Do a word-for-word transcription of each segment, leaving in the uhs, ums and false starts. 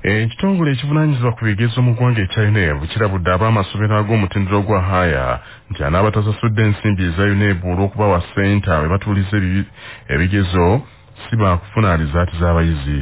Ekitongole ekivunaanyizibwa ku bigezo mu ggwanga ekya U N E B kirabudde ab'amasomero ag'omutindo gwa haya nti anaabatasasudde ensimbi eza U N E B olw'okubawa ssente we batuuliza ebigezo si baakufuna alizaati z'abayizi.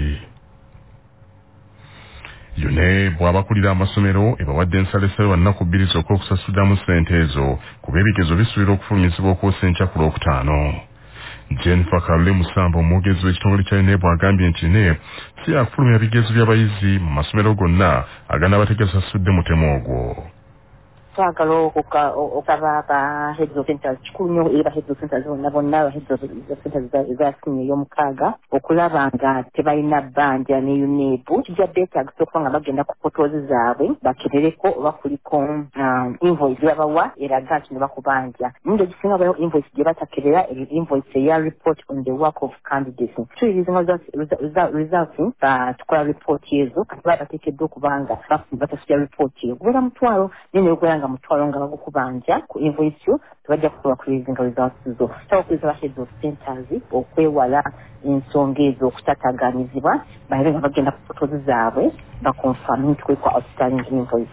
U N E B abakulira amasomero ebawadde ensalessale wa nnaku bbiri zokka okusasuddamu ssente ezo kuba ebigezo bisuubira okufulumizibwa okwosa enkya ku lwokutaano. Jennifer Kalle Musamba omwogezi w'ekitongole kya U N E B agambye nti U N E B si yakufulumya bigezo by'abayizi mu masomero gonna aganabategesasudde mutemu ogwo. twagala okaba aba heads of centers kikulu nnyo era heads of centers bonna bonna aba heads of centers eza siniya ey'omukaaga okulaba nga tebalina bbanja ne U N E B kijja beetagisa okuba nga bagenda ku potoozi zaabwe bakerereko oba kuliko invoice yabawa eraga nti ne bakubanja mundo egisinga bayo invoice gye batakerera invoice eya report on the work of candidates tuyiriza results tukola report ezo kati baba bateekeddwa okuba nga batasubya report eyo kubeera mutwalo nene ogwera mutwalo nga bagukubanja ku invoice yo tebajja kusobola kulizinga results zo tabakuliza heads of centers okwewala ensonga ezo okutataganizibwa baire nga bagenda ku fotozi zaabwe bakonfirm nti kwekwa outstanding invoice.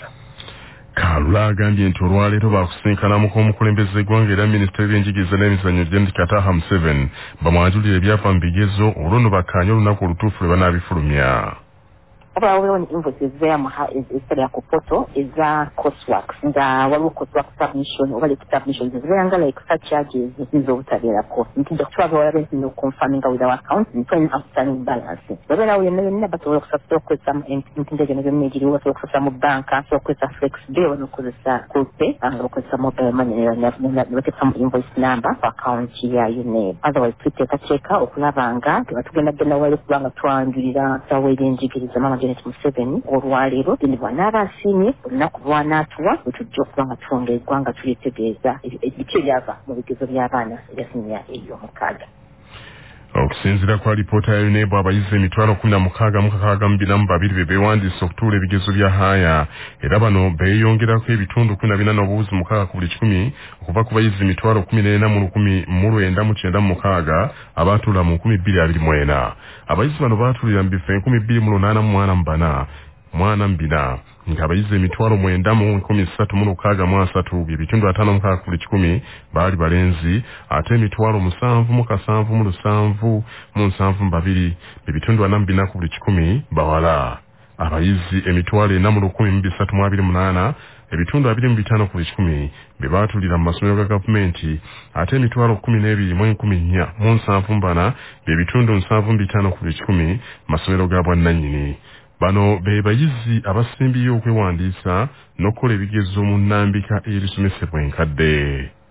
Kalula agambye nti olwaleero baakusinkanamuko omukulembeze eggwanga era minisitule y'enjigiriza n'emizannyo Janet Kataha Museveni bamwanjulira ebyapa mu bigezo olwo nno bakkaanye olunaku olutuufu lwe banaabifulumya. Aba waliwo invoices there maha ezitali ku poto eza courseworks nga waliwo coursework submission oba like submissions ziranga like such charges z'obutabeerako nti twaba walabe no confirming with our account and when outstanding balance babera uyo nayo nina basobola okusasula okozesa entindeje nazo negiri basobola okozesa mu banka basobola okozesa flex bill basobola kupe anga bakozesa mobile money bateeka mu invoice number ku account ya U N E B otherwise tuteekacheka okulaba nga tebatugenda genda wali kubanga twanjulira sawa eby'enjigiriza mama Janet Museveni olwaleero ndi bwanaaba asiimye olunaku lwanaatuwa wetujja okuba nga twongera eggwanga tulyetegeeza ebiki ebyava mu bigezo by'abaana ebya siniya ey'omukaaga. Okusinziira kwa alipoota ya U N E B abayizi emitwalo kumi na mukaaga mu kakaaga mu bina mu babiri be beewandiisa okutuula ebigezo bya haya era bano beeyongerako ebitundu kumi na bina n'obuwuzi mukaaga ku buli kikumi okuva ku bayizi emitwalo kumi n'ena mu lukumi mu lwenda mu kyenda mu mukaaga abaatuula mu nkumi bbiri abiri mu ena. Abayizi bano baatuulira mu bifo enkumi bbiri mu lunaana mu mwana mu bana mwana mu bina nga abayizi emitwalo mwenda mu nkumi ssatu mu lukaaga mu asatu ebitundu ataano mukaaga ku buli kikumi baali balenzi ate emitwalo musanvu mu kasanvu mu lusanvu mu nsanvu mu babiri ebitundu ana mu bina ku buli kikumi bawala. Abayizi emitwalo ena mu lukumi mu bisatu mu abiri munaana ebitundu abiri mu bitaano ku buli kikumi be baatulira mu masomero ga gavumenti ate emitwalo kkumi n'ebiri mu enkumi nnya mu nsanvu mu bana ebitundu nsanvu mu bitaano ku buli kikumi mu masomero ga bwannannyini. Bano be bayizi abasimbiyo okwewandiisa n'okukola ebigezo mu nnambika erisomesebwa enkadde.